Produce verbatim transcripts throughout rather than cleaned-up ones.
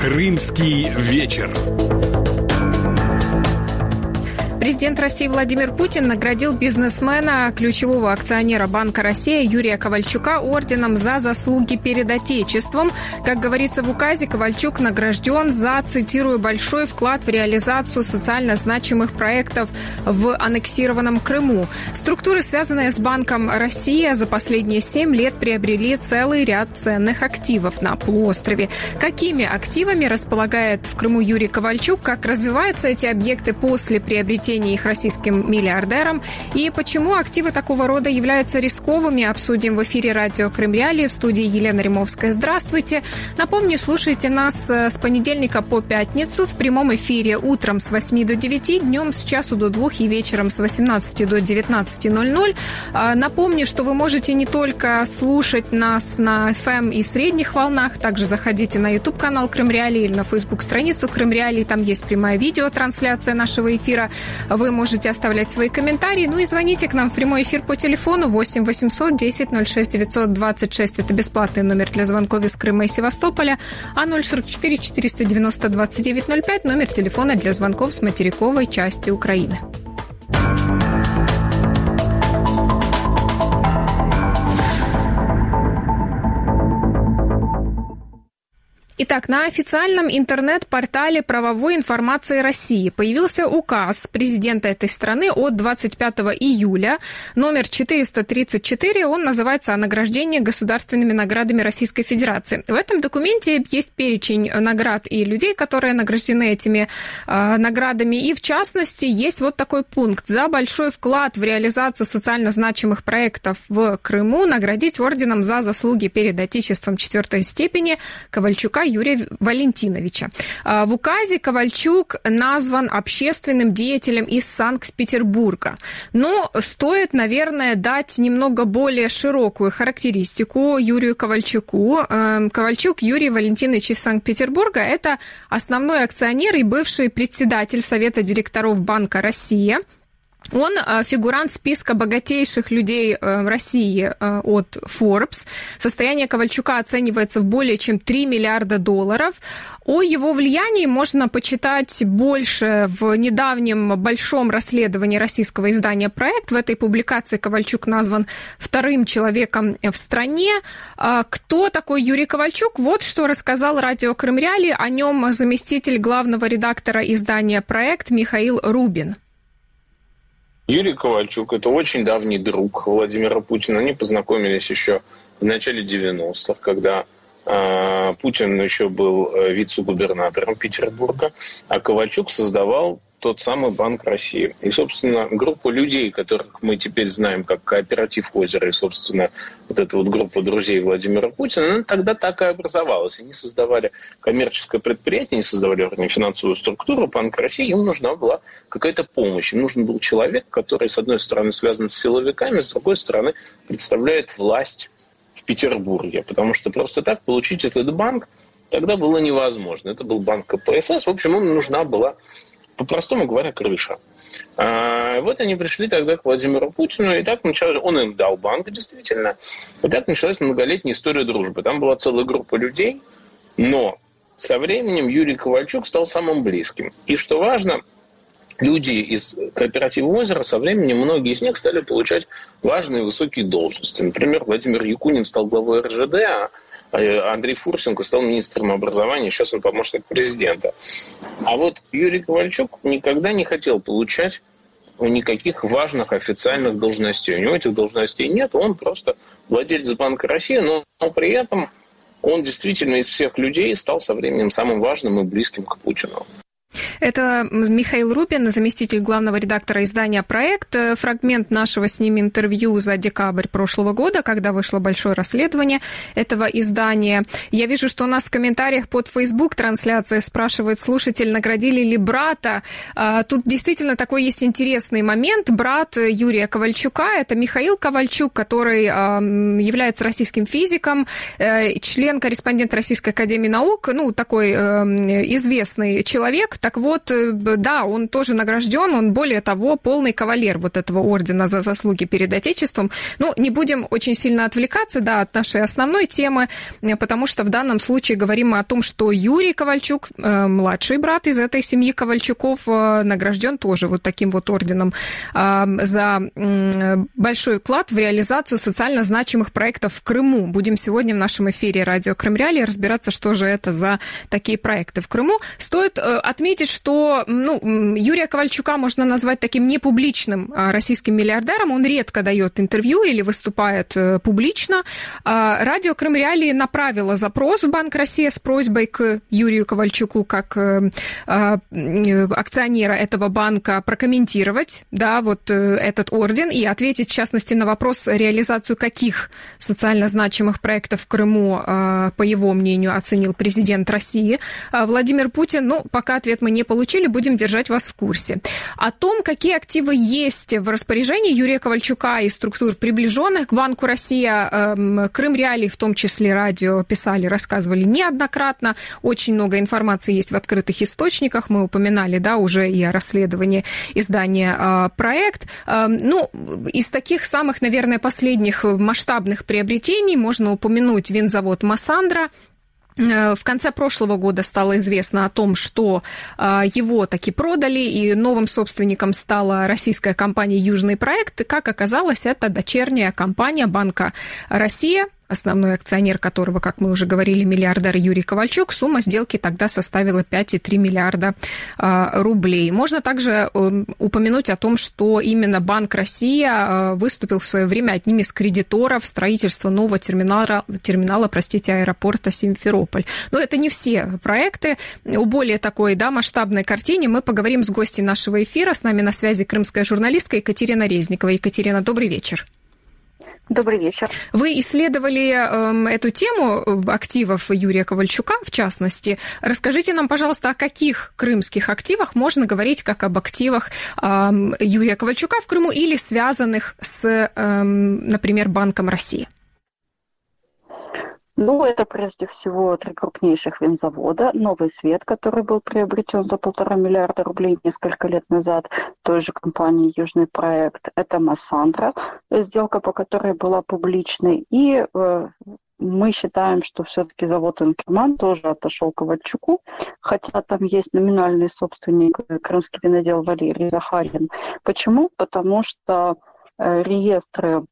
Крымский вечер. Президент России Владимир Путин наградил бизнесмена, ключевого акционера Банка России Юрия Ковальчука орденом за заслуги перед Отечеством. Как говорится в указе, Ковальчук награжден за, цитирую, большой вклад в реализацию социально значимых проектов в аннексированном Крыму. Структуры, связанные с Банком России, за последние семь лет приобрели целый ряд ценных активов на полуострове. Какими активами располагает в Крыму Юрий Ковальчук, как развиваются эти объекты после приобретения их российским миллиардерам и почему активы такого рода являются рисковыми, обсудим в эфире радио Крым Реалии. В студии Елена Римовская. Здравствуйте. Напомню, слушайте нас с понедельника по пятницу в прямом эфире утром с восьми до девяти, днем с часу до двух и вечером с восемнадцати до девятнадцати ноль-ноль. Напомню, что вы можете не только слушать нас на эф эм и средних волнах, также заходите на YouTube-канал Крым Реалии или на Facebook-страницу Крым Реалии, там есть прямая видеотрансляция нашего эфира. Вы можете оставлять свои комментарии, ну и звоните к нам в прямой эфир по телефону восемь восемьсот десять ноль шесть девятьсот двадцать шесть. Это бесплатный номер для звонков из Крыма и Севастополя. А ноль сорок четыре четыреста девяносто двадцать девять ноль пять номер телефона для звонков с материковой части Украины. Итак, на официальном интернет-портале правовой информации России появился указ президента этой страны от двадцать пятого июля, номер четыреста тридцать четыре, он называется «О награждении государственными наградами Российской Федерации». В этом документе есть перечень наград и людей, которые награждены этими э, наградами, и в частности есть вот такой пункт: за большой вклад в реализацию социально значимых проектов в Крыму наградить орденом за заслуги перед Отечеством четвертой степени Ковальчука Юрия Валентиновича. В указе Ковальчук назван общественным деятелем из Санкт-Петербурга. Но стоит, наверное, дать немного более широкую характеристику Юрию Ковальчуку. Ковальчук Юрий Валентинович из Санкт-Петербурга – это основной акционер и бывший председатель Совета директоров Банка России. Он фигурант списка богатейших людей России от Forbes. Состояние Ковальчука оценивается в более чем три миллиарда долларов. О его влиянии можно почитать больше в недавнем большом расследовании российского издания «Проект». В этой публикации Ковальчук назван вторым человеком в стране. Кто такой Юрий Ковальчук? Вот что рассказал радио Крым Реалии о нем заместитель главного редактора издания «Проект» Михаил Рубин. Юрий Ковальчук – это очень давний друг Владимира Путина. Они познакомились еще в начале девяностых, когда э, Путин еще был вице-губернатором Петербурга, а Ковальчук создавал тот самый Банк России. И, собственно, группа людей, которых мы теперь знаем как кооператив «Озеро», и, собственно, вот эта вот группа друзей Владимира Путина, она тогда так и образовалась. Они создавали коммерческое предприятие, они создавали, вернее, финансовую структуру Банка России, им нужна была какая-то помощь. Им нужен был человек, который, с одной стороны, связан с силовиками, с другой стороны, представляет власть в Петербурге. Потому что просто так получить этот банк тогда было невозможно. Это был банк ка пэ эс эс. В общем, им нужна была, по-простому говоря, крыша. А вот они пришли тогда к Владимиру Путину, и так началось, он им дал банк, действительно. И так началась многолетняя история дружбы. Там была целая группа людей, но со временем Юрий Ковальчук стал самым близким. И что важно, люди из кооператива «Озеро» со временем, многие из них стали получать важные высокие должности. Например, Владимир Якунин стал главой эр жэ дэ, а Андрей Фурсенко стал министром образования, сейчас он помощник президента. А вот Юрий Ковальчук никогда не хотел получать никаких важных официальных должностей. У него этих должностей нет, он просто владелец Банка России, но, но при этом он действительно из всех людей стал со временем самым важным и близким к Путину. Это Михаил Рубин, заместитель главного редактора издания «Проект». Фрагмент нашего с ним интервью за декабрь прошлого года, когда вышло большое расследование этого издания. Я вижу, что у нас в комментариях под Facebook-трансляцией спрашивает слушатель, наградили ли брата. Тут действительно такой есть интересный момент. Брат Юрия Ковальчука – это Михаил Ковальчук, который является российским физиком, член-корреспондент Российской академии наук, ну, такой известный человек. Так вот, вот, да, он тоже награжден, он, более того, полный кавалер вот этого ордена за заслуги перед Отечеством. Ну, не будем очень сильно отвлекаться, да, от нашей основной темы, потому что в данном случае говорим мы о том, что Юрий Ковальчук, младший брат из этой семьи Ковальчуков, награжден тоже вот таким вот орденом за большой вклад в реализацию социально значимых проектов в Крыму. Будем сегодня в нашем эфире «Радио Крымреалии» разбираться, что же это за такие проекты в Крыму. Стоит отметить, что ну, Юрия Ковальчука можно назвать таким непубличным российским миллиардером. Он редко дает интервью или выступает публично. «Радио Крымреалии» направило запрос в Банк России с просьбой к Юрию Ковальчуку, как акционера этого банка, прокомментировать, да, вот этот орден и ответить, в частности, на вопрос, реализацию каких социально значимых проектов в Крыму, по его мнению, оценил президент России Владимир Путин. Ну, пока ответ мы не получили, будем держать вас в курсе. О том, какие активы есть в распоряжении Юрия Ковальчука и структур, приближенных к Банку Россия, Крымреалии, в том числе радио, писали, рассказывали неоднократно. Очень много информации есть в открытых источниках. Мы упоминали, да, уже и о расследовании издания «Проект». Ну, из таких самых, наверное, последних масштабных приобретений можно упомянуть винзавод «Массандра». В конце прошлого года стало известно о том, что его таки продали, и новым собственником стала российская компания «Южный проект». И, как оказалось, это дочерняя компания Банка Россия, основной акционер которого, как мы уже говорили, миллиардер Юрий Ковальчук. Сумма сделки тогда составила пять целых три миллиарда рублей. Можно также упомянуть о том, что именно Банк Россия выступил в свое время одним из кредиторов строительства нового терминала, терминала, простите, аэропорта Симферополь. Но это не все проекты. О более такой, да, масштабной картине мы поговорим с гостьей нашего эфира. С нами на связи крымская журналистка Екатерина Резникова. Екатерина, добрый вечер. Добрый вечер. Вы исследовали э, эту тему активов Юрия Ковальчука, в частности. Расскажите нам, пожалуйста, о каких крымских активах можно говорить как об активах э, Юрия Ковальчука в Крыму или связанных с, э, например, Банком России? Ну, это прежде всего три крупнейших винзавода. Новый Свет, который был приобретен за полтора миллиарда рублей несколько лет назад той же компанией «Южный проект». Это «Массандра», сделка по которой была публичной. И э, мы считаем, что все-таки завод «Инкерман» тоже отошел Ковальчуку, хотя там есть номинальный собственник, крымский винодел Валерий Захарин. Почему? Потому что э, реестры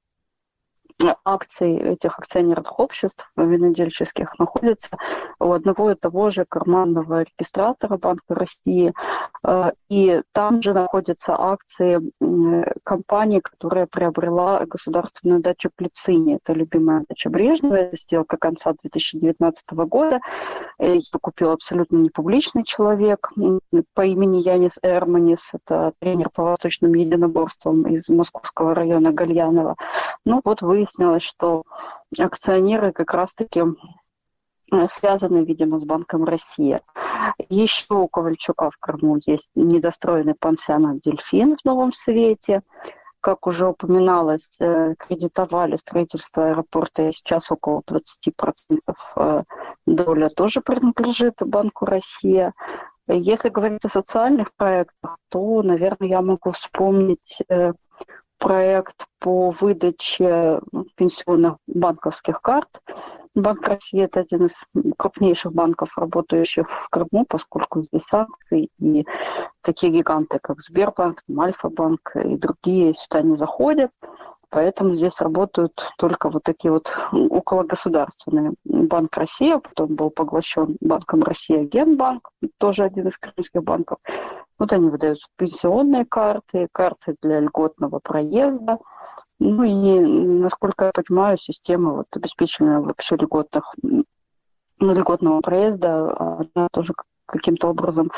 акций этих акционерных обществ винодельческих находятся у одного и того же карманного регистратора Банка России. И там же находятся акции компании, которая приобрела государственную дачу Плицини. Это любимая дача Брежнева. Это сделка конца две тысячи девятнадцатого года. Ее купил абсолютно непубличный человек по имени Янис Эрманис. Это тренер по восточным единоборствам из московского района Гальянова. Ну вот выяснилось, что акционеры как раз-таки связаны, видимо, с Банком России. Еще у Ковальчука в Крыму есть недостроенный пансионат «Дельфин» в Новом Свете. Как уже упоминалось, кредитовали строительство аэропорта, и сейчас около двадцать процентов доля тоже принадлежит Банку России. Если говорить о социальных проектах, то, наверное, я могу вспомнить проект по выдаче пенсионных банковских карт. Банк России – это один из крупнейших банков, работающих в Крыму, поскольку здесь акции, и такие гиганты, как Сбербанк, Альфа-банк и другие сюда не заходят. Поэтому здесь работают только вот такие вот окологосударственные. Банк России, потом был поглощен Банком России Генбанк, тоже один из крымских банков. Вот они выдают пенсионные карты, карты для льготного проезда. Ну и, насколько я понимаю, система вот, обеспечения вообще льготных, льготного проезда, она тоже каким-то образом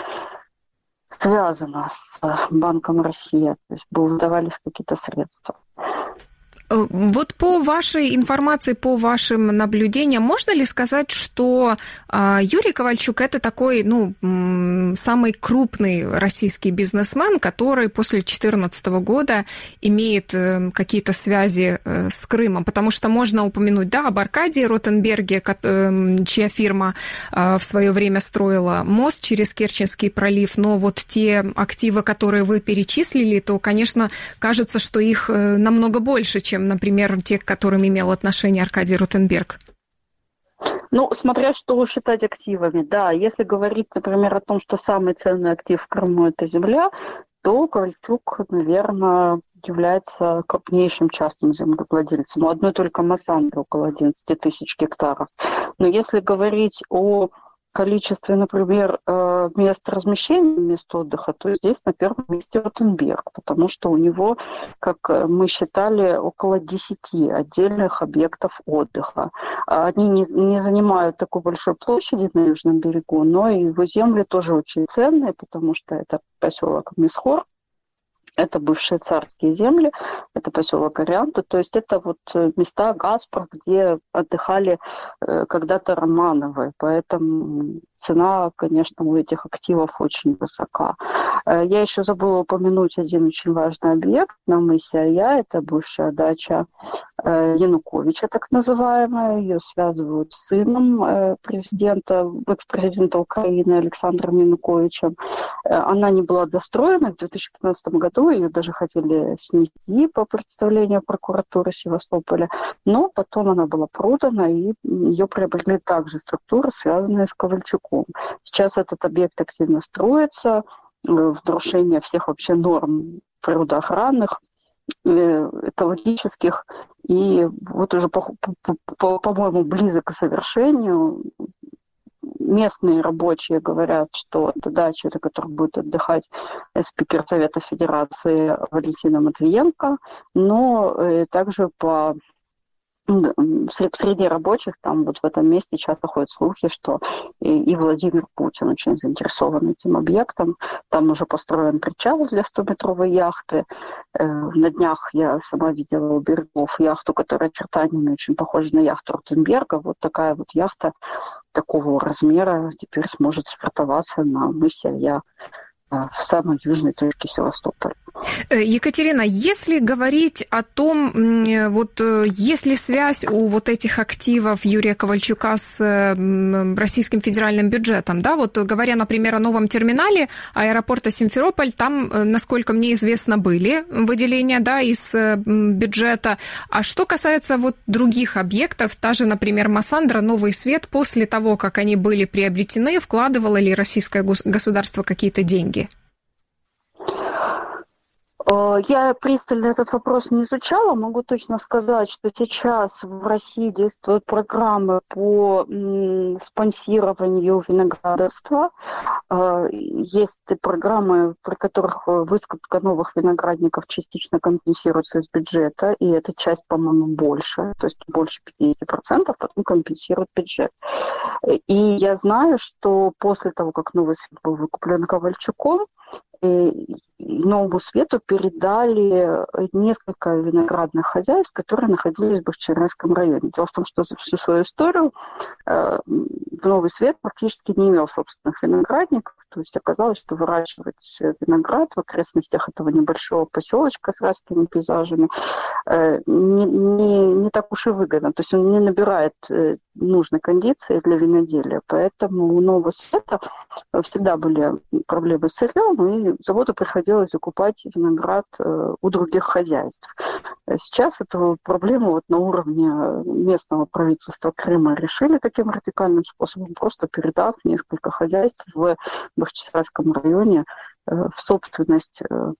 связана с Банком России. То есть выдавались какие-то средства. Вот по вашей информации, по вашим наблюдениям, можно ли сказать, что Юрий Ковальчук – это такой, ну, самый крупный российский бизнесмен, который после две тысячи четырнадцатого года имеет какие-то связи с Крымом? Потому что можно упомянуть, да, об Аркадии Ротенберге, чья фирма в свое время строила мост через Керченский пролив, но вот те активы, которые вы перечислили, то, конечно, кажется, что их намного больше, чем, например, те, к которым имел отношение Аркадий Ротенберг. Ну, смотря что считать активами. Да, если говорить, например, о том, что самый ценный актив в Крыму – это земля, то Ковальчук, наверное, является крупнейшим частным землевладельцем. У одной только Массандры около одиннадцать тысяч гектаров. Но если говорить о количестве, например, мест размещения, мест отдыха, то здесь на первом месте Ротенберг, потому что у него, как мы считали, около десяти отдельных объектов отдыха. Они не, не занимают такой большой площади на Южном берегу, но и его земли тоже очень ценные, потому что это поселок Мисхор, это бывшие царские земли, это поселок Орианта, то есть это вот места Гаспар, где отдыхали э, когда-то Романовы, поэтому цена, конечно, у этих активов очень высока. Э, я еще забыла упомянуть один очень важный объект на мысе Ая, это бывшая дача э, Януковича, так называемая, ее связывают с сыном э, президента, экс-президента Украины Александром Януковичем. Э, она не была достроена в две тысячи пятнадцатом году, ее даже хотели снести по представлению прокуратуры Севастополя, но потом она была продана, и ее приобрели также структуры, связанные с Ковальчуком. Сейчас этот объект активно строится в нарушение всех вообще норм природоохранных, экологических, и вот уже, по, по, по-моему, близок к совершению. Местные рабочие говорят, что это дача, на которой будет отдыхать спикер Совета Федерации Валентина Матвиенко, но э, также по среди рабочих там вот в этом месте часто ходят слухи, что и, и Владимир Путин очень заинтересован этим объектом. Там уже построен причал для стометровой яхты. Э, на днях я сама видела у берегов яхту, которая очертаниями очень похожа на яхту Ротенберга. Вот такая вот яхта такого размера теперь сможет спортоваться на мысе Ая в самой южной точке Севастополя. Екатерина, если говорить о том, вот есть ли связь у вот этих активов Юрия Ковальчука с российским федеральным бюджетом, да, вот говоря, например, о новом терминале аэропорта Симферополь, там, насколько мне известно, были выделения, да, из бюджета. А что касается вот других объектов, та же, например, Массандра, Новый Свет, после того, как они были приобретены, вкладывало ли российское государство какие-то деньги? Я пристально этот вопрос не изучала. Могу точно сказать, что сейчас в России действуют программы по спонсированию виноградарства. Есть программы, при которых выкупка новых виноградников частично компенсируется из бюджета, и эта часть, по-моему, больше, то есть больше пятьдесят процентов, потом компенсирует бюджет. И я знаю, что после того, как Новый Свет был выкуплен Ковальчуком, Новому Свету передали несколько виноградных хозяйств, которые находились в Бахчисарайском районе. Дело в том, что за всю свою историю э, Новый Свет практически не имел собственных виноградников. То есть оказалось, что выращивать виноград в окрестностях этого небольшого поселочка с райскими пейзажами э, не, не, не так уж и выгодно. То есть он не набирает э, нужной кондиции для виноделия. Поэтому у Нового Света всегда были проблемы с сырьем, и заводу приходилось закупать виноград э, у других хозяйств. Сейчас эту проблему вот на уровне местного правительства Крыма решили таким радикальным способом, просто передав несколько хозяйств в Бахчисарайском районе э, в собственность э,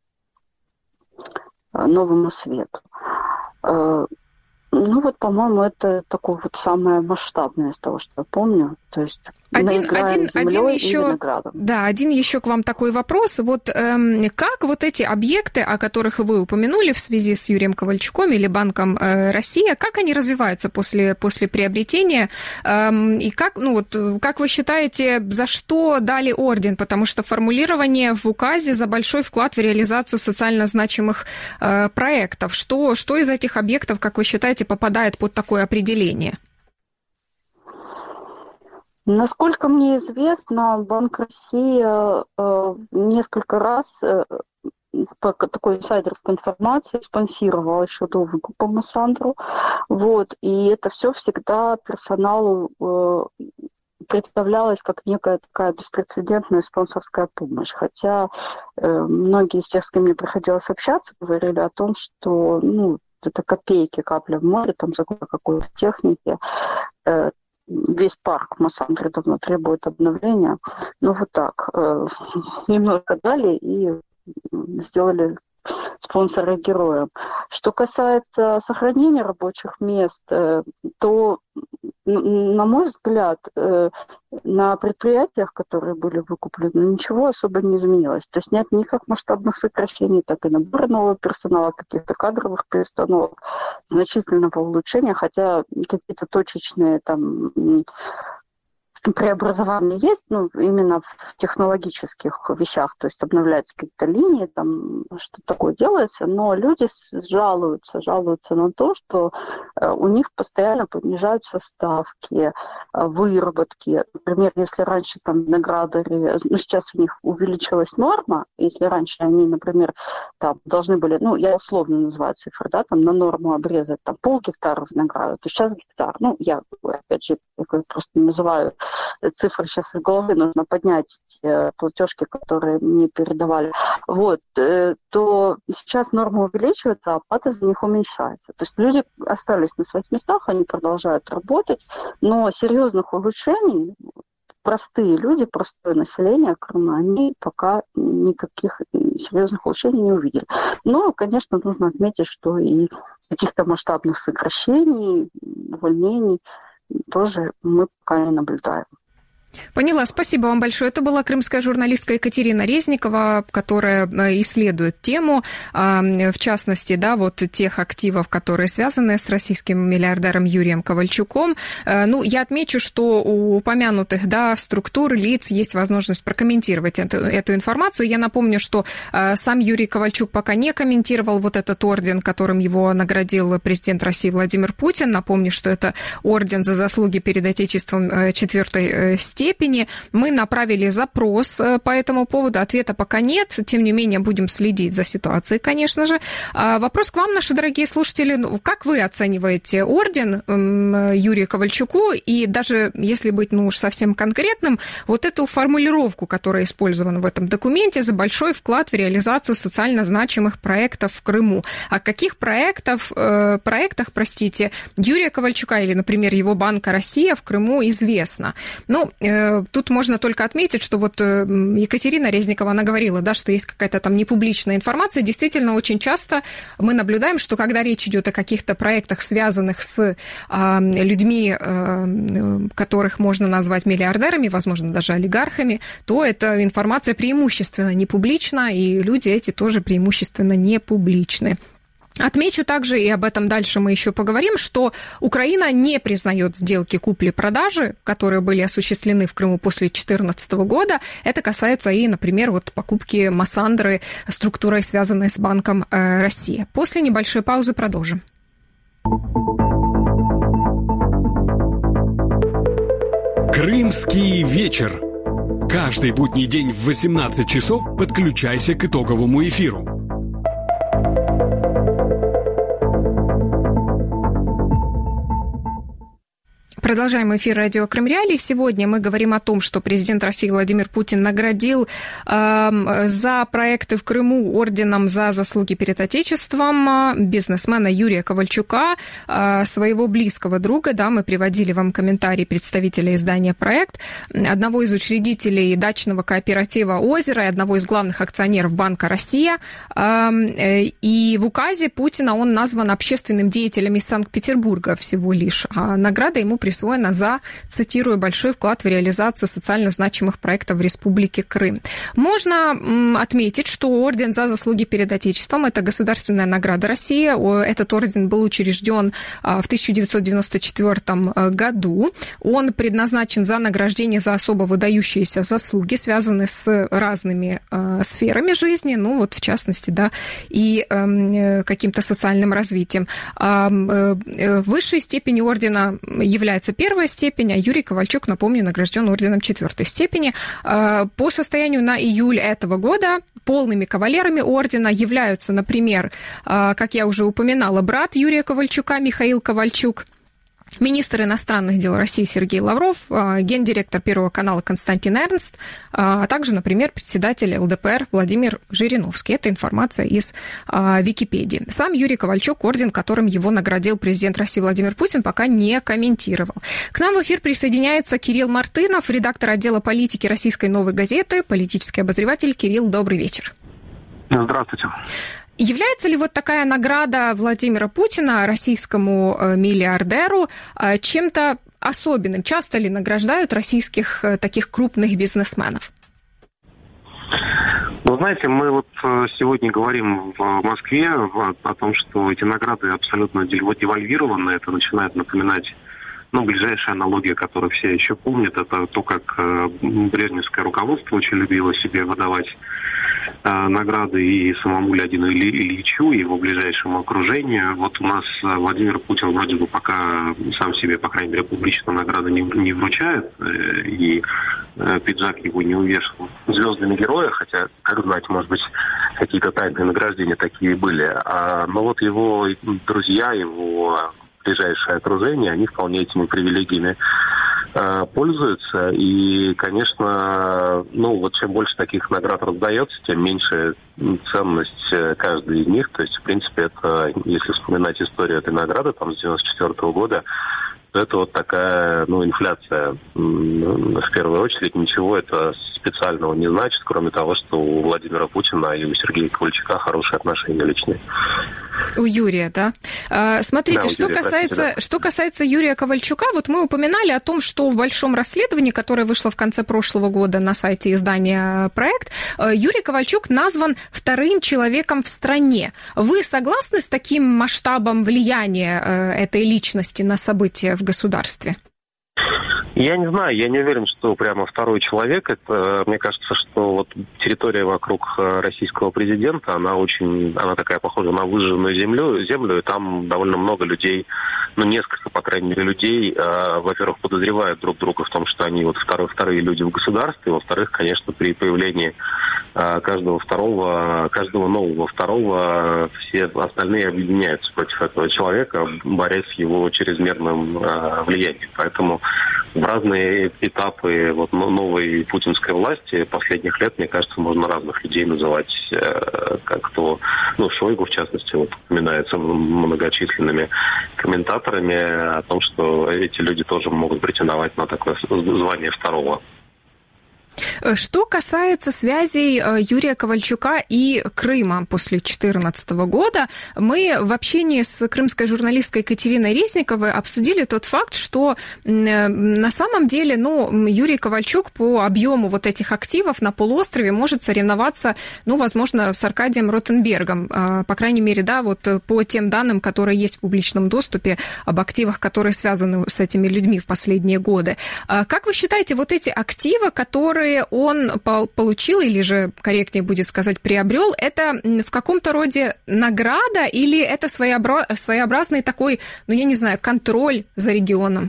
Новому Свету. Э, ну вот, по-моему, это такое вот самое масштабное из того, что я помню. То есть Один, один, один еще, да, один еще к вам такой вопрос. Вот эм, как вот эти объекты, о которых вы упомянули в связи с Юрием Ковальчуком или Банком э, Россия, как они развиваются после, после приобретения? Эм, и как, ну вот, как вы считаете, за что дали орден? Потому что формулирование в указе за большой вклад в реализацию социально значимых э, проектов. Что, что из этих объектов, как вы считаете, попадает под такое определение? Насколько мне известно, Банк России э, несколько раз э, по такой инсайдерской информации спонсировал еще до выкупа Массандру. Вот, и это все всегда персоналу э, представлялось как некая такая беспрецедентная спонсорская помощь. Хотя э, многие из тех, с кем мне приходилось общаться, говорили о том, что ну, это копейки, капля в море, там закупка какой-то техники. Э, Весь парк Массандры давно требует обновления. Ну, вот так. Э, немного дали и сделали спонсора героем. Что касается сохранения рабочих мест, э, то, на мой взгляд, э, на предприятиях, которые были выкуплены, ничего особо не изменилось. То есть нет никаких масштабных сокращений, так и набора нового персонала, каких-то кадровых перестановок, значительного улучшения, хотя какие-то точечные там преобразования есть, ну, именно в технологических вещах, то есть обновляются какие-то линии, там что-то такое делается, но люди жалуются, жалуются на то, что у них постоянно понижаются ставки, выработки. Например, если раньше там виноградари, ну, сейчас у них увеличилась норма, если раньше они, например, там должны были, ну, я условно называю цифры, да, там на норму обрезать там полгектара винограда, то сейчас гектар. Ну, я, опять же, просто называю цифры сейчас из головы, нужно поднять те платежки, которые мне передавали, вот, то сейчас норма увеличивается, а оплата за них уменьшается. То есть люди остались на своих местах, они продолжают работать, но серьезных улучшений простые люди, простое население Крыма, они пока никаких серьезных улучшений не увидели. Но, конечно, нужно отметить, что и каких-то масштабных сокращений, увольнений тоже мы пока не наблюдаем. Поняла, спасибо вам большое. Это была крымская журналистка Екатерина Резникова, которая исследует тему, в частности, да, вот тех активов, которые связаны с российским миллиардером Юрием Ковальчуком. Ну, я отмечу, что у упомянутых, да, структур, лиц есть возможность прокомментировать эту, эту информацию. Я напомню, что сам Юрий Ковальчук пока не комментировал вот этот орден, которым его наградил президент России Владимир Путин. Напомню, что это орден за заслуги перед Отечеством четвертой степени. степени. Мы направили запрос по этому поводу. Ответа пока нет. Тем не менее, будем следить за ситуацией, конечно же. Вопрос к вам, наши дорогие слушатели. Как вы оцениваете орден Юрию Ковальчуку? И даже, если быть, ну уж совсем конкретным, вот эту формулировку, которая использована в этом документе, за большой вклад в реализацию социально значимых проектов в Крыму. О каких проектов, э, проектах, простите, Юрия Ковальчука или, например, его Банка Россия в Крыму известно? Ну, тут можно только отметить, что вот Екатерина Резникова, она говорила, да, что есть какая-то там непубличная информация. Действительно, очень часто мы наблюдаем, что когда речь идет о каких-то проектах, связанных с а, людьми, а, которых можно назвать миллиардерами, возможно, даже олигархами, то эта информация преимущественно не публична, и люди эти тоже преимущественно не публичны. Отмечу также, и об этом дальше мы еще поговорим, что Украина не признает сделки купли-продажи, которые были осуществлены в Крыму после две тысячи четырнадцатого года. Это касается и, например, вот покупки Массандры структурой, связанной с Банком России. После небольшой паузы продолжим. Крымский вечер. Каждый будний день в восемнадцать часов подключайся к итоговому эфиру. Продолжаем эфир радио Крым Реалии. Сегодня мы говорим о том, что президент России Владимир Путин наградил э, за проекты в Крыму орденом за заслуги перед Отечеством бизнесмена Юрия Ковальчука, э, своего близкого друга. Да, мы приводили вам комментарии представителя издания «Проект», одного из учредителей дачного кооператива «Озеро» и одного из главных акционеров Банка Россия. Э, э, и в указе Путина он назван общественным деятелем из Санкт-Петербурга всего лишь. А награда ему присутствует присвоена за, цитирую, большой вклад в реализацию социально значимых проектов в Республике Крым. Можно м, отметить, что орден за заслуги перед Отечеством – это государственная награда России. Этот орден был учрежден в тысяча девятьсот девяносто четвёртом году. Он предназначен за награждение за особо выдающиеся заслуги, связанные с разными э, сферами жизни, ну вот в частности, да, и э, каким-то социальным развитием. Э, э, высшей степенью ордена является первая степень, а Юрий Ковальчук, напомню, награжден орденом четвертой степени. Э, по состоянию на июль этого года полными кавалерами ордена являются, например, э, как я уже упоминала, брат Юрия Ковальчука Михаил Ковальчук, министр иностранных дел России Сергей Лавров, гендиректор Первого канала Константин Эрнст, а также, например, председатель эл дэ пэ эр Владимир Жириновский. Это информация из а, Википедии. Сам Юрий Ковальчук орден, которым его наградил президент России Владимир Путин, пока не комментировал. К нам в эфир присоединяется Кирилл Мартынов, редактор отдела политики Российской новой газеты, политический обозреватель. Кирилл, добрый вечер. Здравствуйте. Является ли вот такая награда Владимира Путина российскому миллиардеру чем-то особенным? Часто ли награждают российских таких крупных бизнесменов? Вы знаете, мы вот сегодня говорим в Москве о том, что эти награды абсолютно девальвированы. Это начинает напоминать, ну, ближайшая аналогия, которую все еще помнят, это то, как брежневское руководство очень любило себе выдавать награды и самому Леониду Ильичу, и его ближайшему окружению. Вот у нас Владимир Путин вроде бы пока сам себе, по крайней мере, публично награды не, не вручает, и пиджак его не увешан звездами героя, хотя, как знать, может быть, какие-то тайные награждения такие были. А, но вот его друзья, его ближайшее окружение, они вполне этими привилегиями э, пользуются. И, конечно, ну вот чем больше таких наград раздается, тем меньше ценность каждой из них. То есть, в принципе, это, если вспоминать историю этой награды, там, с девяносто четвёртого года, это вот такая, ну, инфляция. В первую очередь ничего это специального не значит, кроме того, что у Владимира Путина и у Сергея Ковальчука хорошие отношения личные. У Юрия, да? А, смотрите, да, что, Юрия, касается, простите, да. что касается Юрия Ковальчука, вот мы упоминали о том, что в большом расследовании, которое вышло в конце прошлого года на сайте издания «Проект», Юрий Ковальчук назван вторым человеком в стране. Вы согласны с таким масштабом влияния этой личности на события в государстве? Я не знаю, я не уверен, что прямо второй человек. Это, мне кажется, что вот территория вокруг российского президента, она очень, она такая похожа на выжженную землю, землю, и там довольно много людей, ну, несколько, по крайней мере, людей, э, во-первых, подозревают друг друга в том, что они вот вторые, вторые люди в государстве, во-вторых, конечно, при появлении э, каждого второго, каждого нового второго, все остальные объединяются против этого человека, борясь с его чрезмерным э, влиянием. Поэтому в разные этапы вот новой путинской власти последних лет, мне кажется, можно разных людей называть, э, как то, ну, Шойгу, в частности, вот упоминается многочисленными комментаторами о том, что эти люди тоже могут претендовать на такое звание второго. Что касается связей Юрия Ковальчука и Крыма после две тысячи четырнадцатого года, мы в общении с крымской журналисткой Екатериной Резниковой обсудили тот факт, что на самом деле, ну, Юрий Ковальчук по объему вот этих активов на полуострове может соревноваться, ну, возможно, с Аркадием Ротенбергом. По крайней мере, да, вот по тем данным, которые есть в публичном доступе об активах, которые связаны с этими людьми в последние годы. Как вы считаете, вот эти активы, которые он получил, или же, корректнее будет сказать, приобрел, это в каком-то роде награда или это своеобразный такой, ну, я не знаю, контроль за регионом?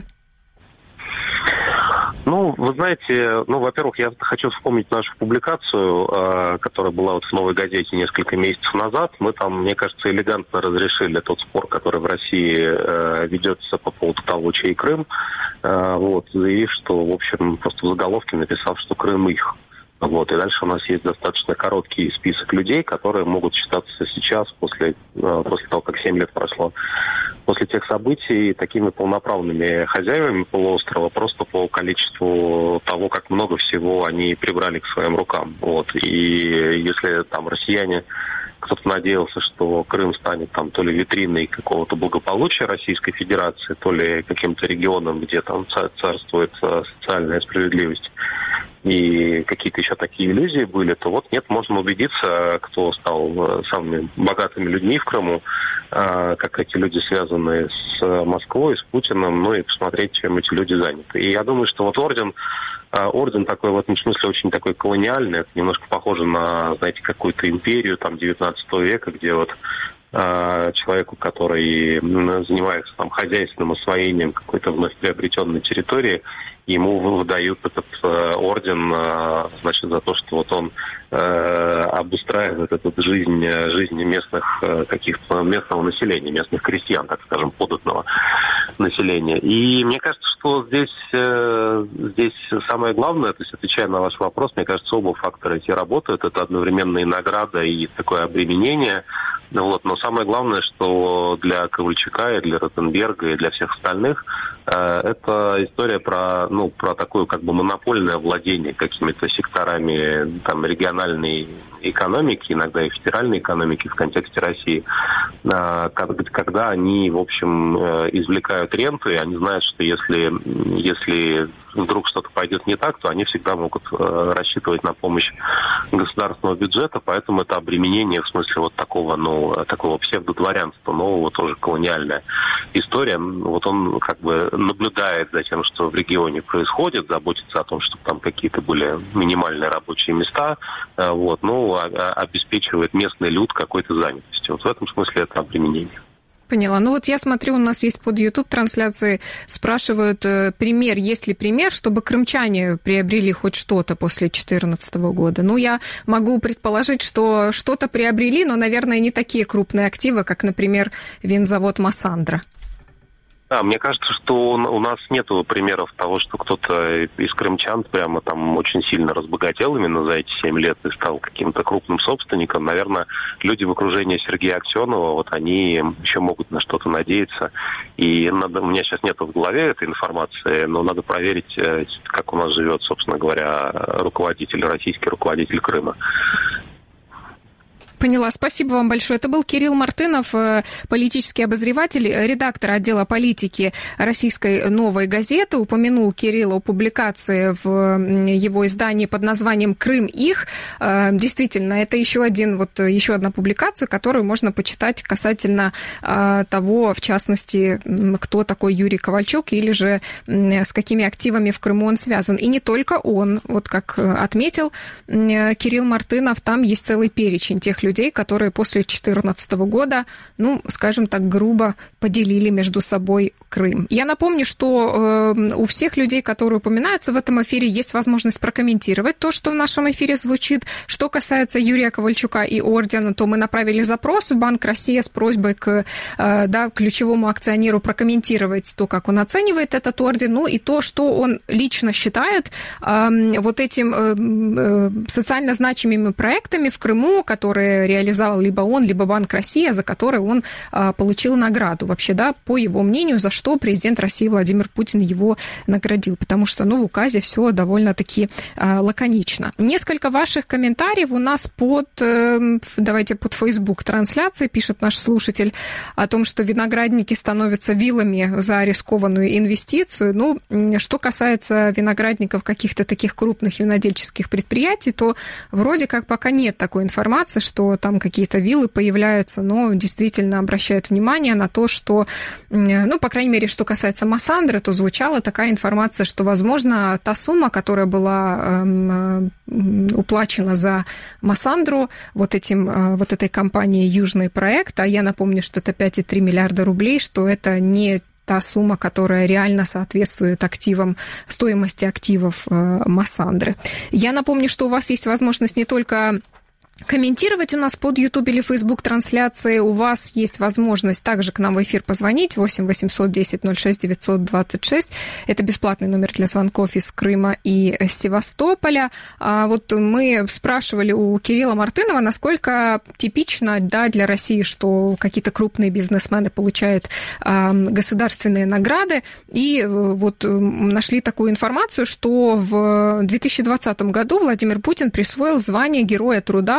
Ну, вы знаете, ну, во-первых, я хочу вспомнить нашу публикацию, э, которая была вот в «Новой газете» несколько месяцев назад. Мы там, мне кажется, элегантно разрешили тот спор, который в России э, ведется по поводу того, чей Крым. Э, вот, заявив, что, в общем, просто в заголовке написав, что Крым их. Вот, и дальше у нас есть достаточно короткий список людей, которые могут считаться сейчас, после, после того, как семь лет прошло, после тех событий, такими полноправными хозяевами полуострова, просто по количеству того, как много всего они прибрали к своим рукам. Вот. И если там россияне кто-то надеялся, что Крым станет там то ли витриной какого-то благополучия Российской Федерации, то ли каким-то регионом, где там царствует социальная справедливость, и какие-то еще такие иллюзии были, то вот нет, можно убедиться, кто стал самыми богатыми людьми в Крыму, как эти люди связаны с Москвой, с Путиным, ну и посмотреть, чем эти люди заняты. И я думаю, что вот орден, орден такой в этом смысле очень такой колониальный, это немножко похоже на, знаете, какую-то империю там девятнадцатого века, где вот человеку, который занимается там хозяйственным освоением какой-то вновь приобретенной территории, ему выдают этот э, орден, э, значит, за то, что вот он э, обустраивает эту жизнь, жизнь местных э, каких-то местного населения, местных крестьян, так скажем, податного населения. И мне кажется, что здесь, э, здесь самое главное, то есть отвечая на ваш вопрос, мне кажется, оба фактора эти работают. Это одновременно и награда, и такое обременение. Вот. Но самое главное, что для Ковальчука, и для Ротенберга, и для всех остальных, э, это история про, ну, про такое как бы монопольное владение какими-то секторами там, региональной экономики, иногда и федеральной экономики в контексте России, э, когда они, в общем, э, извлекают ренту, и они знают, что если, если вдруг что-то пойдет не так, то они всегда могут э, рассчитывать на помощь государственного бюджета, поэтому это обременение в смысле вот такого, ну, такого псевдодворянства, нового, тоже колониальная история. Вот он как бы наблюдает за тем, что в регионе происходит, заботится о том, чтобы там какие-то были минимальные рабочие места, э, вот, ну, а, а, обеспечивает местный люд какой-то занятостью. Вот в этом смысле это обременение. Поняла. Ну вот я смотрю, у нас есть под YouTube трансляции, спрашивают э, пример, есть ли пример, чтобы крымчане приобрели хоть что-то после две тысячи четырнадцатого года. Ну, я могу предположить, что что-то приобрели, но, наверное, не такие крупные активы, как, например, винзавод «Массандра». Да, мне кажется, что у нас нет примеров того, что кто-то из крымчан прямо там очень сильно разбогател именно за эти семь лет и стал каким-то крупным собственником. Наверное, люди в окружении Сергея Аксенова, вот они еще могут на что-то надеяться. И надо, у меня сейчас нет в голове этой информации, но надо проверить, как у нас живет, собственно говоря, руководитель, российский руководитель Крыма. Поняла. Спасибо вам большое. Это был Кирилл Мартынов, политический обозреватель, редактор отдела политики Российской «Новой газеты». Упомянул Кирилл о публикации в его издании под названием «Крым их». Действительно, это еще, один, вот, еще одна публикация, которую можно почитать касательно того, в частности, кто такой Юрий Ковальчук или же с какими активами в Крыму он связан. И не только он. Вот как отметил Кирилл Мартынов, там есть целый перечень тех людей, людей, которые после две тысячи четырнадцатого года, ну, скажем так, грубо поделили между собой Крым. Я напомню, что э, у всех людей, которые упоминаются в этом эфире, есть возможность прокомментировать то, что в нашем эфире звучит. Что касается Юрия Ковальчука и ордена, то мы направили запрос в Банк России с просьбой к э, да, ключевому акционеру прокомментировать то, как он оценивает этот орден, ну и то, что он лично считает э, вот этим э, э, социально значимыми проектами в Крыму, которые реализовал либо он, либо Банк России, за который он а, получил награду. Вообще, да, по его мнению, за что президент России Владимир Путин его наградил. Потому что, ну, в указе все довольно-таки а, лаконично. Несколько ваших комментариев у нас под, э, давайте, под Facebook трансляции пишет наш слушатель о том, что виноградники становятся виллами за рискованную инвестицию. Ну, что касается виноградников каких-то таких крупных винодельческих предприятий, то вроде как пока нет такой информации, что там какие-то виллы появляются, но действительно обращают внимание на то, что, ну, по крайней мере, что касается Массандры, то звучала такая информация, что, возможно, та сумма, которая была э, уплачена за Массандру вот, этим, вот этой компанией «Южный проект», а я напомню, что это пять целых три миллиарда рублей, что это не та сумма, которая реально соответствует активам, стоимости активов э, Массандры. Я напомню, что у вас есть возможность не только комментировать у нас под YouTube или Facebook трансляции. У вас есть возможность также к нам в эфир позвонить восемь восемьсот десять ноль шесть девятьсот двадцать шесть. Это бесплатный номер для звонков из Крыма и Севастополя. А вот мы спрашивали у Кирилла Мартынова, насколько типично, да, для России, что какие-то крупные бизнесмены получают а, государственные награды. И вот нашли такую информацию, что в две тысячи двадцатом году Владимир Путин присвоил звание Героя труда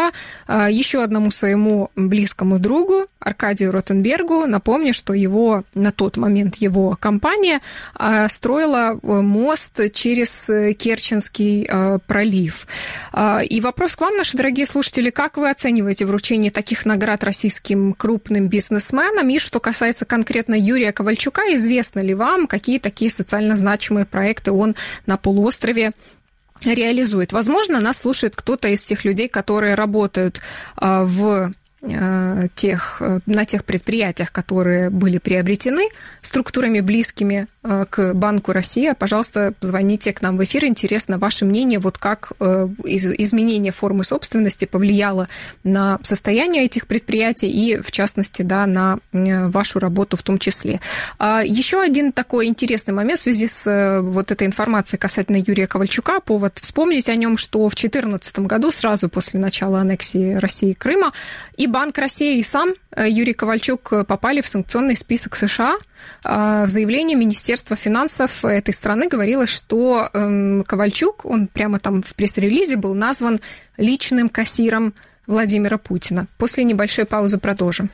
Ковальчука, еще одному своему близкому другу Аркадию Ротенбергу. Напомню, что его, на тот момент его компания строила мост через Керченский пролив. И вопрос к вам, наши дорогие слушатели, как вы оцениваете вручение таких наград российским крупным бизнесменам? И что касается конкретно Юрия Ковальчука, известно ли вам, какие такие социально значимые проекты он на полуострове реализует? Возможно, нас слушает кто-то из тех людей, которые работают в тех, на тех предприятиях, которые были приобретены структурами, близкими к Банку России. Пожалуйста, звоните к нам в эфир. Интересно ваше мнение, вот как изменение формы собственности повлияло на состояние этих предприятий и, в частности, да, на вашу работу в том числе. Еще один такой интересный момент в связи с вот этой информацией касательно Юрия Ковальчука. Повод вспомнить о нем, что в две тысячи четырнадцатом году, сразу после начала аннексии России Крыма, и Банк России, и сам Юрий Ковальчук попали в санкционный список США. В заявлении Министерства финансов этой страны говорилось, что Ковальчук, он прямо там в пресс-релизе был назван личным кассиром Владимира Путина. После небольшой паузы продолжим.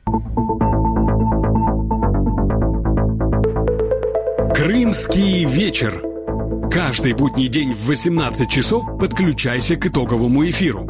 Крымский вечер. Каждый будний день в восемнадцать часов подключайся к итоговому эфиру.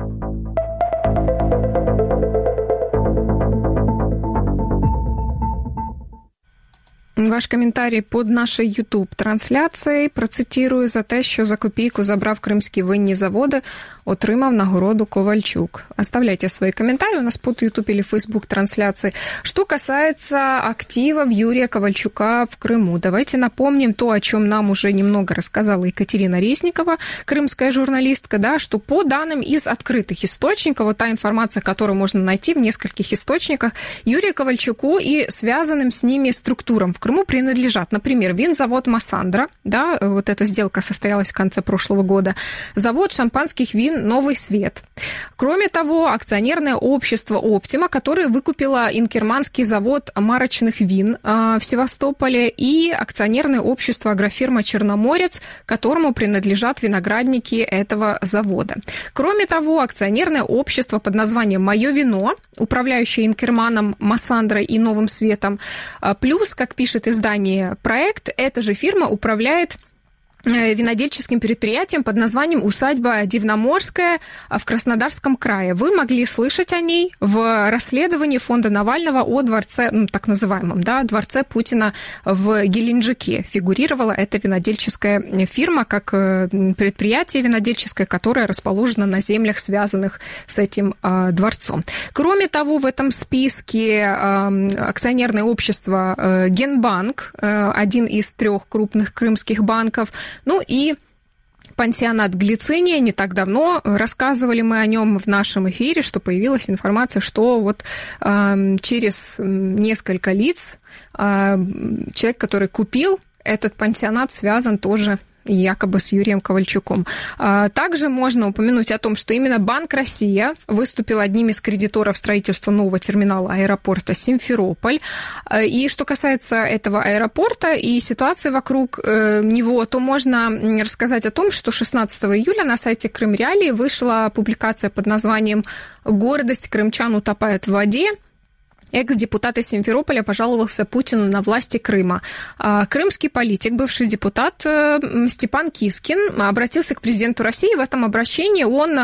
Ваш коментарій під нашою ютуб-трансляцією. Процитирую: за те, що за копійку забрав кримські винні заводи, отримав нагороду Ковальчук. Оставляйте свои комментарии у нас под YouTube или Facebook трансляции. Что касается активов Юрия Ковальчука в Крыму, давайте напомним то, о чем нам уже немного рассказала Екатерина Резникова, крымская журналистка, да, что по данным из открытых источников, вот та информация, которую можно найти в нескольких источниках, Юрию Ковальчуку и связанным с ними структурам в Крыму принадлежат, например, винзавод «Массандра», да, вот эта сделка состоялась в конце прошлого года, завод шампанских вин «Новый свет». Кроме того, акционерное общество «Оптима», которое выкупило инкерманский завод марочных вин в Севастополе, и акционерное общество агрофирма «Черноморец», которому принадлежат виноградники этого завода. Кроме того, акционерное общество под названием «Мое вино», управляющее инкерманом, «Массандрой» и «Новым светом», плюс, как пишет издание «Проект», эта же фирма управляет винодельческим предприятием под названием «Усадьба Дивноморская» в Краснодарском крае. Вы могли слышать о ней в расследовании фонда Навального о дворце, ну, так называемом, да, дворце Путина в Геленджике. Фигурировала эта винодельческая фирма как предприятие винодельческое, которое расположено на землях, связанных с этим э, дворцом. Кроме того, в этом списке э, акционерное общество э, Генбанк, э, один из трех крупных крымских банков. Ну и пансионат Глициния. Не так давно рассказывали мы о нем в нашем эфире, что появилась информация, что вот э, через несколько лиц э, человек, который купил этот пансионат, связан тоже якобы с Юрием Ковальчуком. Также можно упомянуть о том, что именно Банк России выступил одним из кредиторов строительства нового терминала аэропорта Симферополь. И что касается этого аэропорта и ситуации вокруг него, то можно рассказать о том, что шестнадцатого июля на сайте Крым Реалии вышла публикация под названием «Гордость крымчан утопает в воде». Экс-депутат из Симферополя пожаловался Путину на власти Крыма. Крымский политик, бывший депутат Степан Кискин обратился к президенту России. В этом обращении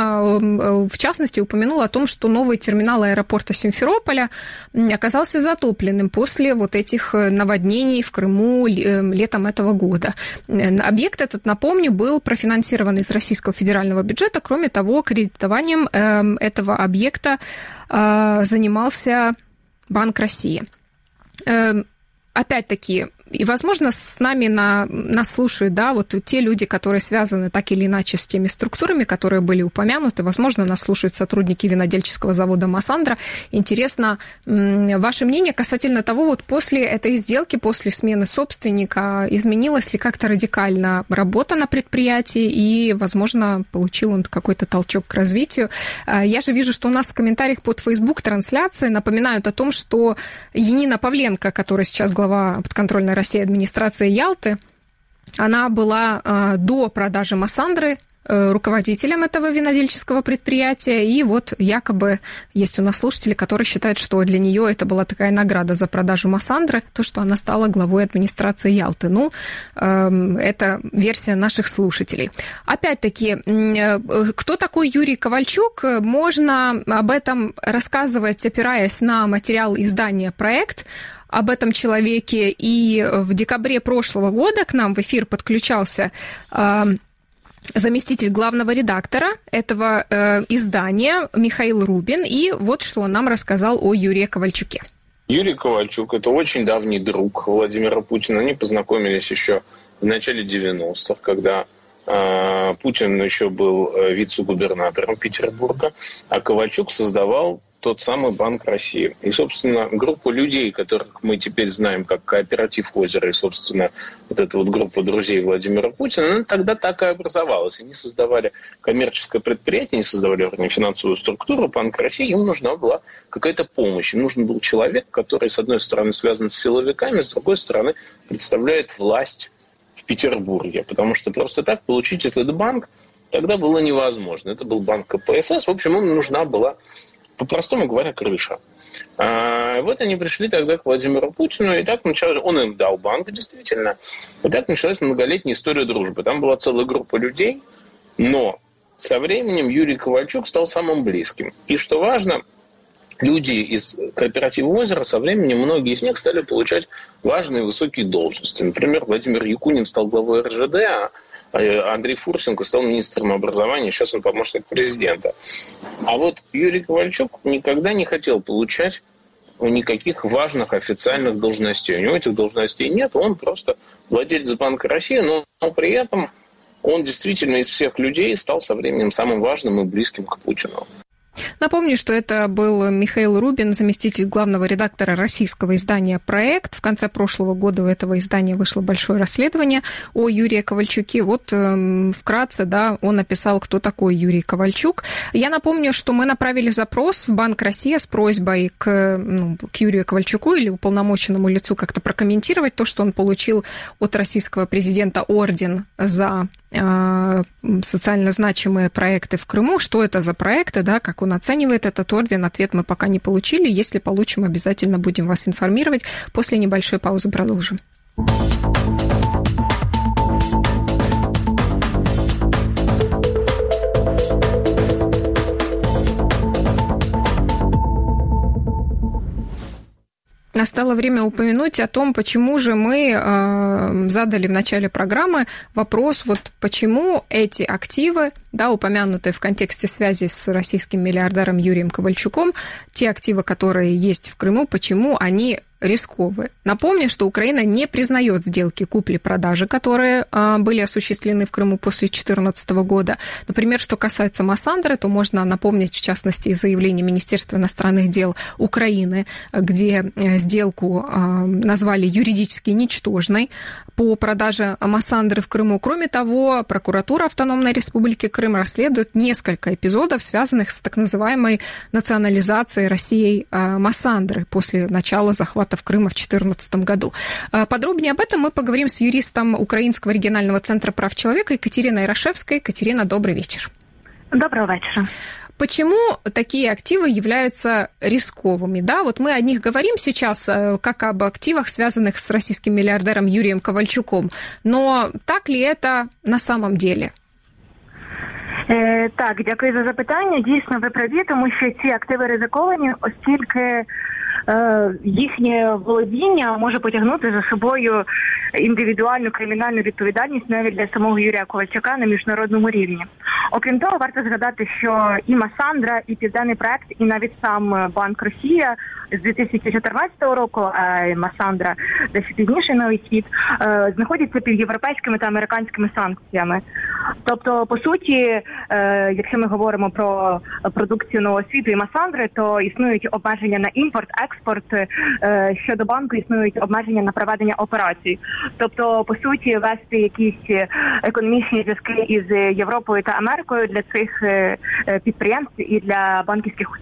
он, в частности, упомянул о том, что новый терминал аэропорта Симферополя оказался затопленным после вот этих наводнений в Крыму летом этого года. Объект этот, напомню, был профинансирован из Российского федерального бюджета. Кроме того, кредитованием этого объекта занимался Банк России. Опять-таки, и, возможно, с нами на, нас слушают, да, вот те люди, которые связаны так или иначе с теми структурами, которые были упомянуты. Возможно, нас слушают сотрудники винодельческого завода «Массандра». Интересно ваше мнение касательно того, вот после этой сделки, после смены собственника, изменилась ли как-то радикально работа на предприятии и, возможно, получил он какой-то толчок к развитию. Я же вижу, что у нас в комментариях под Facebook-трансляцией напоминают о том, что Янина Павленко, которая сейчас глава подконтрольной России администрации Ялты, Она была э, до продажи Массандры э, руководителем этого винодельческого предприятия, и вот якобы есть у нас слушатели, которые считают, что для нее это была такая награда за продажу Массандры, то, что она стала главой администрации Ялты. Ну, э, это версия наших слушателей. Опять-таки, э, кто такой Юрий Ковальчук? Можно об этом рассказывать, опираясь на материал издания «Проект», об этом человеке, и в декабре прошлого года к нам в эфир подключался э, заместитель главного редактора этого э, издания Михаил Рубин, и вот что он нам рассказал о Юрии Ковальчуке. Юрий Ковальчук – это очень давний друг Владимира Путина. Они познакомились еще в начале девяностых, когда э, Путин еще был вице-губернатором Петербурга, а Ковальчук создавал тот самый Банк России. И, собственно, группа людей, которых мы теперь знаем как кооператив «Озеро», и, собственно, вот эта вот группа друзей Владимира Путина, она тогда так и образовалась. Они создавали коммерческое предприятие, они создавали, вернее, финансовую структуру Банк России, им нужна была какая-то помощь. Им нужен был человек, который, с одной стороны, связан с силовиками, с другой стороны, представляет власть в Петербурге. Потому что просто так получить этот банк тогда было невозможно. Это был банк ка пэ эс эс. В общем, им нужна была, по-простому говоря, крыша. А вот они пришли тогда к Владимиру Путину, и так началось, он им дал банк, действительно. И так началась многолетняя история дружбы. Там была целая группа людей, но со временем Юрий Ковальчук стал самым близким. И что важно, люди из кооператива «Озеро» со временем, многие из них стали получать важные высокие должности. Например, Владимир Якунин стал главой эр жэ дэ, а Андрей Фурсенко стал министром образования, сейчас он помощник президента. А вот Юрий Ковальчук никогда не хотел получать никаких важных официальных должностей. У него этих должностей нет, он просто владелец Банка России, но при этом он действительно из всех людей стал со временем самым важным и близким к Путину. Напомню, что это был Михаил Рубин, заместитель главного редактора российского издания «Проект». В конце прошлого года у этого издания вышло большое расследование о Юрии Ковальчуке. Вот э, вкратце, да, он описал, кто такой Юрий Ковальчук. Я напомню, что мы направили запрос в Банк России с просьбой к, ну, к Юрию Ковальчуку или уполномоченному лицу как-то прокомментировать то, что он получил от российского президента орден за э, социально значимые проекты в Крыму. Что это за проекты, да, как он оценивает этот орден, ответ мы пока не получили. Если получим, обязательно будем вас информировать. После небольшой паузы продолжим. Настало время упомянуть о том, почему же мы э, задали в начале программы вопрос, вот почему эти активы, да, упомянутые в контексте связи с российским миллиардером Юрием Ковальчуком, те активы, которые есть в Крыму, почему они рисковые. Напомню, что Украина не признает сделки купли-продажи, которые э, были осуществлены в Крыму после две тысячи четырнадцатого года. Например, что касается Массандры, то можно напомнить, в частности, заявление Министерства иностранных дел Украины, где э, сделку э, назвали юридически ничтожной по продаже Массандры в Крыму. Кроме того, прокуратура Автономной Республики Крым расследует несколько эпизодов, связанных с так называемой национализацией Россией э, Массандры после начала захвата в Крыма в две тысячи четырнадцатом году. Подробнее об этом мы поговорим с юристом Украинского регионального центра прав человека Екатериной Ярошевской. Екатерина, добрый вечер. Доброго вечера. Почему такие активы являются рисковыми? Да, вот мы о них говорим сейчас, как об активах, связанных с российским миллиардером Юрием Ковальчуком. Но так ли это на самом деле? Е, так, дякую за запитання. Дійсно, ви праві, тому що ці активи ризиковані, оскільки е, їхнє володіння може потягнути за собою індивідуальну кримінальну відповідальність навіть для самого Юрія Ковальчука на міжнародному рівні. Окрім того, варто згадати, що і Массандра, і Південний проект, і навіть сам Банк Росія з дві тисячі чотирнадцятого року, а Массандра дещо пізніше новий світ, е, знаходяться під європейськими та американськими санкціями. Тобто, по суті, е, якщо ми говоримо про продукцію нового світу і Массандри, то існують обмеження на імпорт, експорт, е, щодо банку існують обмеження на проведення операцій. Тобто, по суті, вести якісь економічні зв'язки із Європою та Америкою для цих підприємств і для банківських установ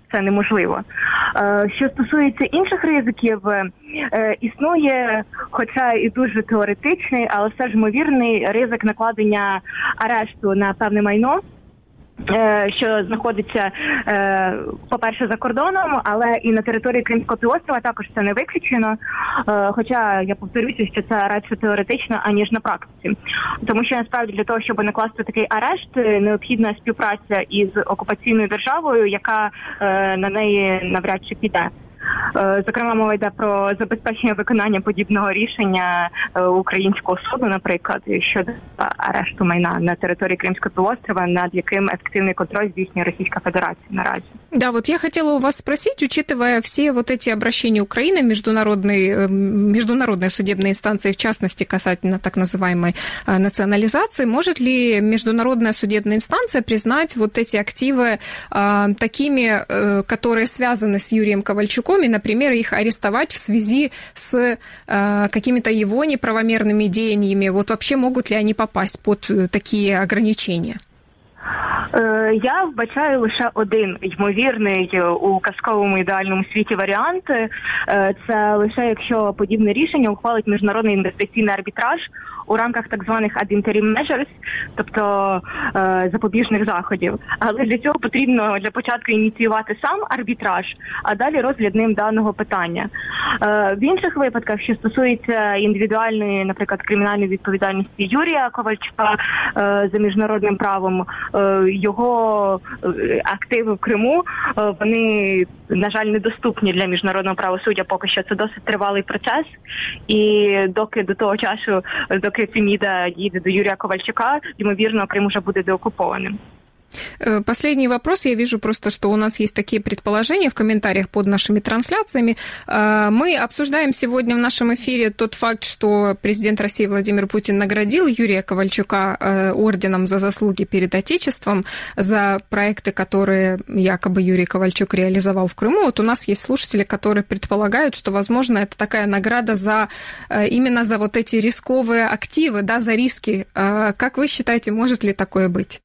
це неможливо. Що стосується інших ризиків, існує, хоча і дуже теоретичний, але все ж ймовірний ризик накладення арешту на певне майно, що знаходиться, по-перше, за кордоном, але і на території Кримського півострова також це не виключено. Хоча, я повторюся, що це радше теоретично, аніж на практиці. Тому що, насправді, для того, щоб накласти такий арешт, необхідна співпраця із окупаційною державою, яка на неї навряд чи піде. Зокрема, мова йде про забезпечення виконання подібного рішення українського суду, наприклад, щодо арешту майна на території Кримського півострова, над яким ефективный контроль здійснює Российская Федерация наразі. Да, вот я хотела у вас спросить, учитывая все вот эти обращения Украины, международные, международные судебные инстанции, в частности, касательно так называемой национализации, может ли международная судебная инстанция признать вот эти активы а, такими, которые связаны с Юрием Ковальчуком, и, например, их арестовать в связи с а, какими-то его неправомерными деяниями? Вот вообще могут ли они попасть под такие ограничения? Я вбачаю лише один ймовірний у казковому ідеальному світі варіант. Це лише якщо подібне рішення ухвалить міжнародний інвестиційний арбітраж у рамках так званих ad interim measures, тобто е, запобіжних заходів. Але для цього потрібно для початку ініціювати сам арбітраж, а далі розгляд ним даного питання. Е, в інших випадках, що стосується індивідуальної, наприклад, кримінальної відповідальності Юрія Ковальчука е, за міжнародним правом, е, його активи в Криму, е, вони, на жаль, недоступні для міжнародного правосуддя поки що. Це досить тривалий процес, і доки до того часу, доки Феміда їде до Юрия Ковальчука, ймовірно, Крым уже будет деоккупованным. Последний вопрос. Я вижу просто, что у нас есть такие предположения в комментариях под нашими трансляциями. Мы обсуждаем сегодня в нашем эфире тот факт, что президент России Владимир Путин наградил Юрия Ковальчука орденом за заслуги перед Отечеством, за проекты, которые якобы Юрий Ковальчук реализовал в Крыму. Вот у нас есть слушатели, которые предполагают, что, возможно, это такая награда за именно за вот эти рисковые активы, да, за риски. Как вы считаете, может ли такое быть?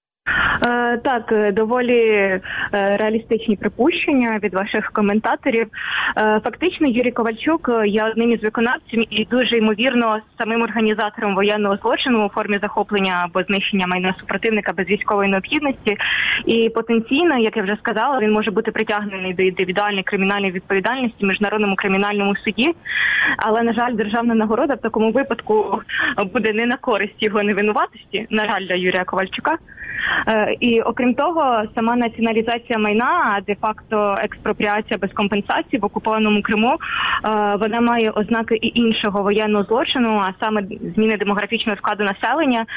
Так, доволі реалістичні припущення від ваших коментаторів. Фактично, Юрій Ковальчук є одним із виконавців і дуже ймовірно самим організатором воєнного злочину у формі захоплення або знищення майна супротивника без військової необхідності. І потенційно, як я вже сказала, він може бути притягнений до індивідуальної кримінальної відповідальності в Міжнародному кримінальному суді. Але, на жаль, державна нагорода в такому випадку буде не на користь його невинуватості, на жаль, для Юрія Ковальчука. І, окрім того, сама націоналізація майна, а де-факто експропріація без компенсації в окупованому Криму, вона має ознаки і іншого воєнного злочину, а саме зміни демографічного складу населення.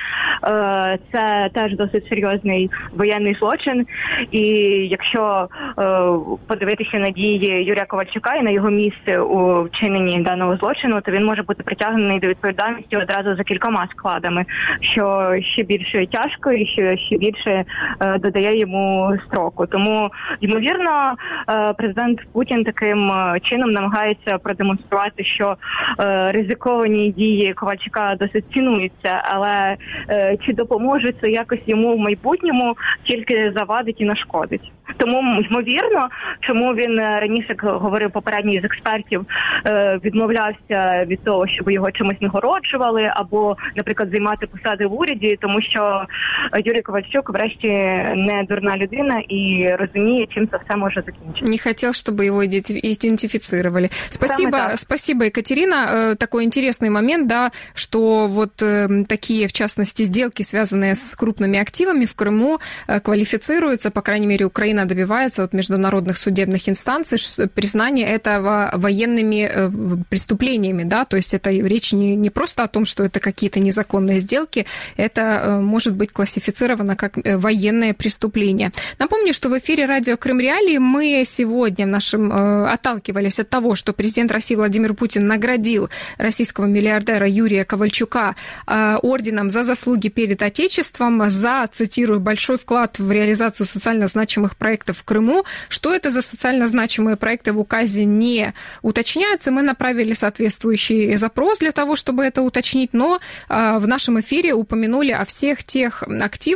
Це теж досить серйозний воєнний злочин. І якщо подивитися на дії Юрія Ковальчука і на його місце у вчиненні даного злочину, то він може бути притягнений до відповідальності одразу за кількома складами, що ще більше тяжко і що ще більше е, додає йому строку. Тому, ймовірно, е, президент Путін таким чином намагається продемонструвати, що е, ризиковані дії Ковальчука досить цінуються, але е, чи допоможе це якось йому в майбутньому, тільки завадить і нашкодить. Тому, ймовірно, чому він раніше, говорив попередній з експертів, е, відмовлявся від того, щоб його чимось нагороджували, або, наприклад, займати посади в уряді, тому що Юрій Ковальчук, врешті, не дурна людина и разумеет, чем це все може закінчитися. Не хотел, чтобы его идентифицировали. Спасибо, спасибо, Екатерина. Такой интересный момент, да, что вот такие, в частности, сделки, связанные с крупными активами в Крыму, квалифицируются, по крайней мере, Украина добивается от международных судебных инстанций признания этого военными преступлениями, да, то есть это речь не, не просто о том, что это какие-то незаконные сделки, это может быть классифицировано как военное преступление. Напомню, что в эфире радио Крым Реалии мы сегодня в нашем э, отталкивались от того, что президент России Владимир Путин наградил российского миллиардера Юрия Ковальчука э, орденом за заслуги перед Отечеством, за, цитирую, большой вклад в реализацию социально значимых проектов в Крыму. Что это за социально значимые проекты, в указе не уточняется. Мы направили соответствующий запрос для того, чтобы это уточнить, но э, в нашем эфире упомянули о всех тех активах в Крыму,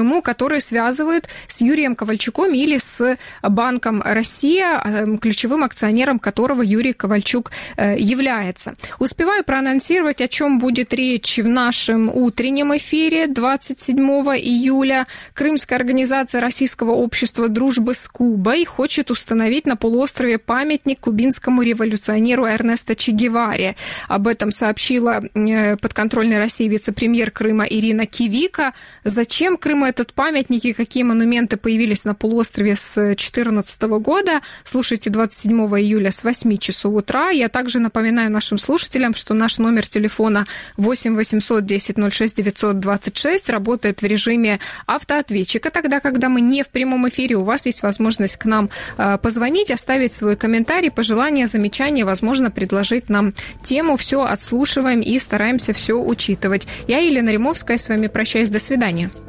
Крыму, которые связывают с Юрием Ковальчуком или с Банком Россия, ключевым акционером которого Юрий Ковальчук является. Успеваю проанонсировать, о чем будет речь в нашем утреннем эфире двадцать седьмого июля. Крымская организация Российского общества дружбы с Кубой хочет установить на полуострове памятник кубинскому революционеру Эрнесто Че Геваре. Об этом сообщила подконтрольной России вице-премьер Крыма Ирина Кивика. Зачем Крыму этот памятник и какие монументы появились на полуострове с две тысячи четырнадцатого года? Слушайте двадцать седьмого июля с восьми часов утра. Я также напоминаю нашим слушателям, что наш номер телефона восемь восемьсот десять ноль шесть девятьсот двадцать шесть работает в режиме автоответчика. Тогда, когда мы не в прямом эфире, у вас есть возможность к нам позвонить, оставить свой комментарий, пожелания, замечания, возможно, предложить нам тему. Все отслушиваем и стараемся все учитывать. Я, Елена Римовская, с вами прощаюсь. До свидания.